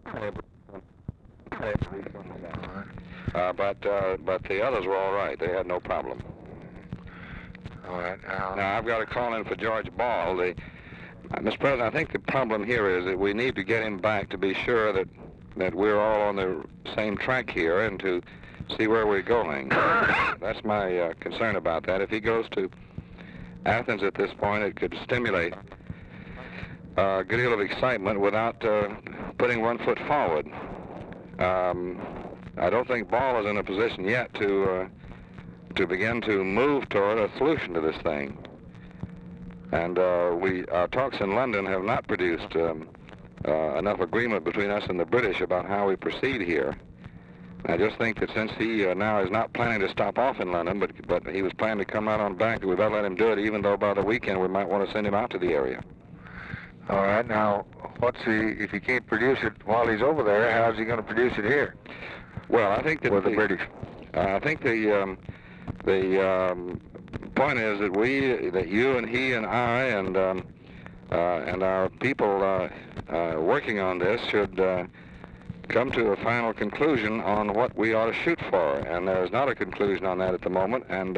But the others were all right. They had no problem. All right. Now I've got to call in for George Ball. Mr. President, I think the problem here is that we need to get him back to be sure that we're all on the same track here and to see where we're going. That's my concern about that. If he goes to Athens at this point, it could stimulate a good deal of excitement without putting one foot forward. I don't think Ball is in a position yet to begin to move toward a solution to this thing. And our talks in London have not produced enough agreement between us and the British about how we proceed here. I just think that since he now is not planning to stop off in London, but he was planning to come out on back, we better let him do it, even though by the weekend we might want to send him out to the area. All right. Now, if he can't produce it while he's over there, how's he going to produce it here? Well, I think that with the British. I think the point is that you and he and I and our people working on this should come to a final conclusion on what we ought to shoot for. And there is not a conclusion on that at the moment. And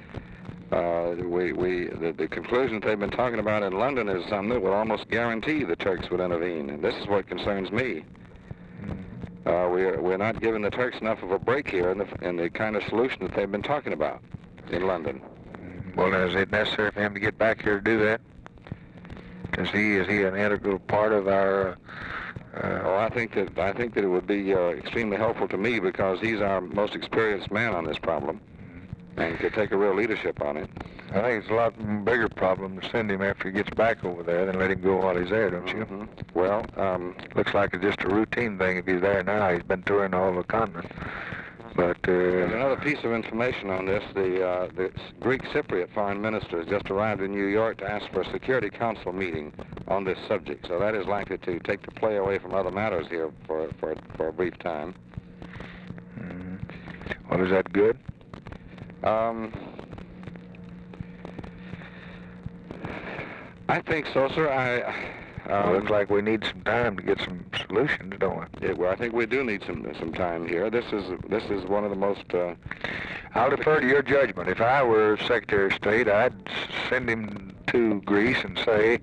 the conclusion that they've been talking about in London is something that would almost guarantee the Turks would intervene. And this is what concerns me. We're not giving the Turks enough of a break here in the kind of solution that they've been talking about in London. Well, is it necessary for him to get back here to do that? Is he an integral part of our? I think that it would be extremely helpful to me because he's our most experienced man on this problem, and could take a real leadership on it. I think it's a lot bigger problem to send him after he gets back over there than let him go while he's there, don't you? Mm-hmm. Well, looks like it's just a routine thing if he's there now. He's been touring all over the continent. But there's another piece of information on this. The Greek Cypriot foreign minister has just arrived in New York to ask for a Security Council meeting on this subject. So that is likely to take the play away from other matters here for a brief time. Well, is that good? I think so, sir. Looks like we need some time to get some solutions, don't we? Well, I think we do need some time here. This is one of the most. I'll defer to your judgment. If I were Secretary of State, I'd send him to Greece and say,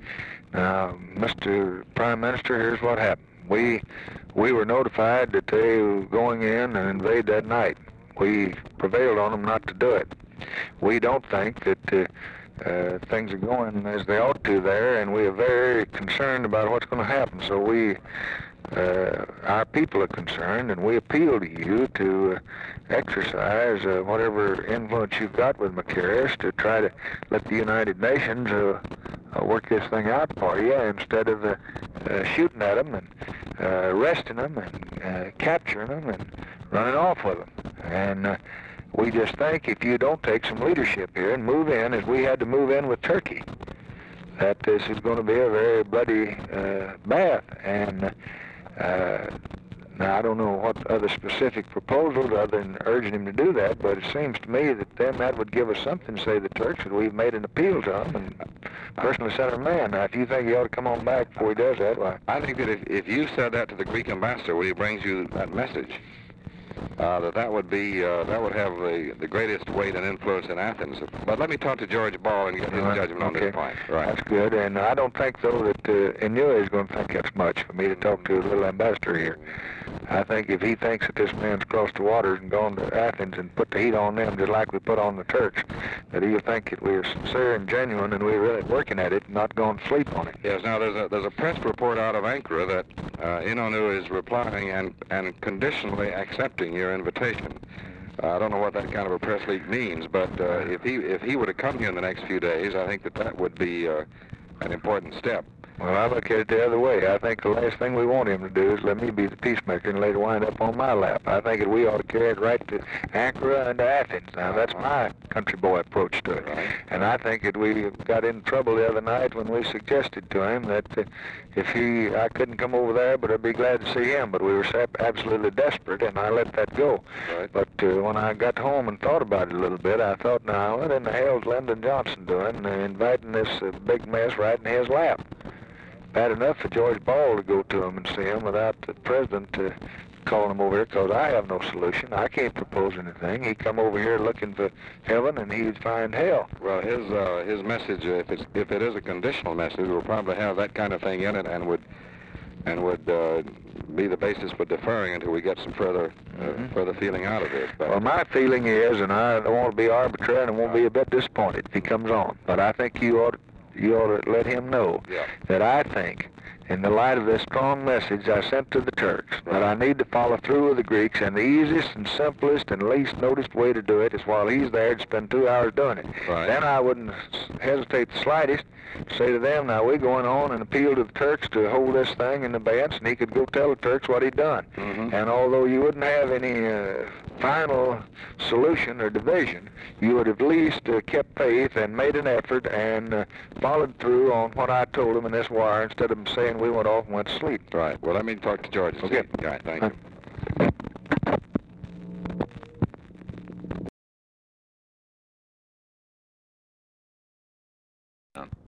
Mr. Prime Minister, here's what happened. We were notified that they were going in and invade that night. We prevailed on them not to do it. We don't think that things are going as they ought to there, and we are very concerned about what's going to happen. So our people are concerned, and we appeal to you to exercise whatever influence you've got with Macaris to try to let the United Nations work this thing out for you instead of shooting at them and arresting them and capturing them and running off with them. And we just think if you don't take some leadership here and move in, as we had to move in with Turkey, that this is going to be a very bloody bath. And now I don't know what other specific proposals other than urging him to do that, but it seems to me that that would give us something to say the Turks that we've made an appeal to them and personally sent a man. Now, if you think he ought to come on back before he does that, why? I think that if you said that to the Greek ambassador when he brings you that message, that would have the greatest weight and influence in Athens. But let me talk to George Ball and get his judgment on this point. Right. That's good. And I don't think, though, that Inouye is going to think that's much for me to talk to the little ambassador here. I think if he thinks that this man's crossed the waters and gone to Athens and put the heat on them just like we put on the Turks, that he'll think that we're sincere and genuine and we're really working at it and not going to sleep on it. Yes, now there's a press report out of Ankara that Inouye is replying and conditionally accepting your invitation. I don't know what that kind of a press leak means, but if he were to come here in the next few days, I think that would be an important step. Well, I look at it the other way. I think the last thing we want him to do is let me be the peacemaker and later wind up on my lap. I think that we ought to carry it right to Ankara and to Athens. Now, that's my country boy approach to it. Right. And I think that we got in trouble the other night when we suggested to him that I couldn't come over there, but I'd be glad to see him. But we were absolutely desperate, and I let that go. Right. But when I got home and thought about it a little bit, I thought, now, what in the hell's Lyndon Johnson doing, inviting this big mess right in his lap? bad enough for George Ball to go to him and see him without the president calling him over here, because I have no solution. I can't propose anything. He come over here looking for heaven, and he'd find hell. Well, his message, if it is a conditional message, will probably have that kind of thing in it, and would be the basis for deferring until we get some further feeling out of this. But well, my feeling is, and I don't want to be arbitrary, and I won't be a bit disappointed if he comes on, but I think you ought to let him know that I think, in the light of this strong message I sent to the Turks, that I need to follow through with the Greeks, and the easiest and simplest and least noticed way to do it is while he's there to spend 2 hours doing it. Right. Then I wouldn't hesitate the slightest to say to them, now we're going on and appeal to the Turks to hold this thing in abeyance, and he could go tell the Turks what he'd done. And although you wouldn't have any final solution or division, you would have at least kept faith and made an effort and followed through on what I told him in this wire, instead of him saying we went off and went to sleep. Right. Well, let me talk to George. Okay. All right. Thank you.